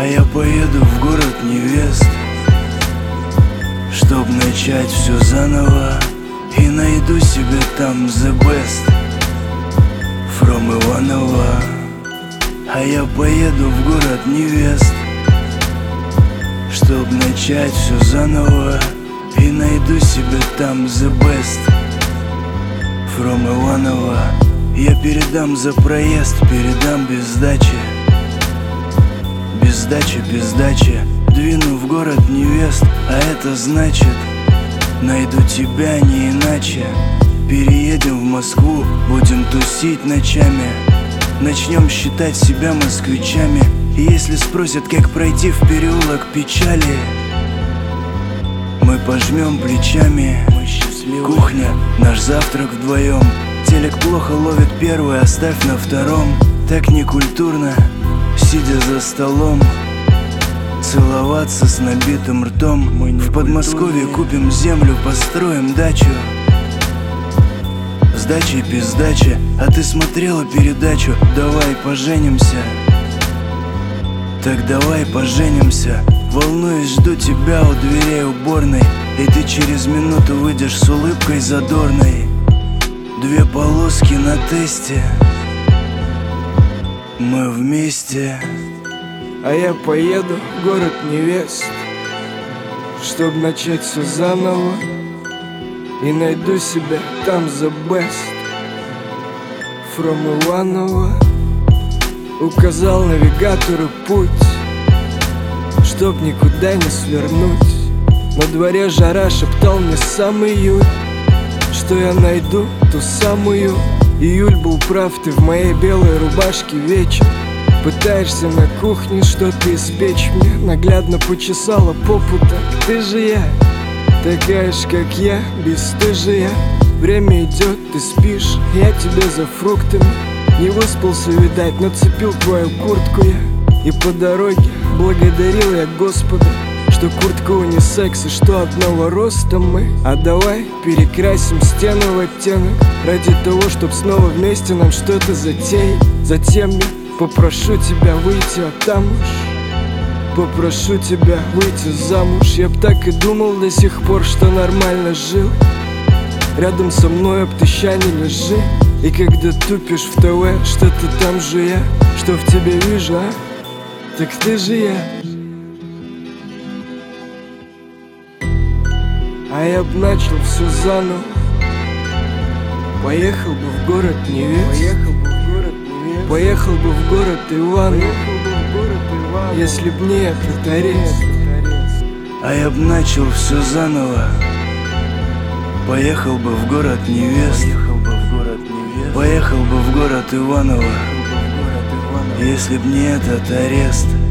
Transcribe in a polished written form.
я поеду в город невест, чтоб начать все заново, и найду себе там the best from Иваново. А я поеду в город невест, чтоб начать все заново, и найду себе там the best from Иваново. Я передам за проезд, передам без сдачи, без сдачи, без сдачи. Двину в город невест, а это значит найду тебя не иначе. Переедем в Москву, будем тусить ночами, начнем считать себя москвичами. И если спросят, как пройти в переулок печали, мы пожмем плечами. Кухня, наш завтрак вдвоем. Телек плохо ловит первый, оставь на втором. Так некультурно, сидя за столом, целоваться с набитым ртом. В Подмосковье купим землю, построим дачу. Сдачи без сдачи. А ты смотрела передачу «Давай поженимся»? Так давай поженимся. Волнуюсь, жду тебя у дверей уборной, и ты через минуту выйдешь с улыбкой задорной. 2 полоски на тесте, мы вместе. А я поеду в город невест, чтоб начать все заново, и найду себя там the best from Иваново. Указал навигатору путь, чтоб никуда не свернуть. На дворе жара, шептал мне сам июль, что я найду ту самую. Июль был прав, ты в моей белой рубашке вечер. Пытаешься на кухне что-то испечь мне, наглядно почесала попу. Так ты же я, такая ж как я, бесстыжая. Время идет, ты спишь, я тебе за фруктами. Не выспался, видать, нацепил твою куртку я. И по дороге благодарил я Господа, что куртка унисекс и что одного роста мы. А давай перекрасим стену в оттенок, ради того, чтоб снова вместе нам что-то затеять. Затем я попрошу тебя выйти замуж, попрошу тебя выйти замуж. Я б так и думал до сих пор, что нормально жил. Рядом со мной об ты ща не лежи. И когда тупишь в ТВ, что-то там жуя, что в тебе вижу, а? Так ты же я. А я б начал все заново, поехал бы в город невест, поехал бы в город Иваново, если б не этот арест. А я б начал все заново, поехал бы в город невест, поехал бы в город Иваново, если б не этот арест.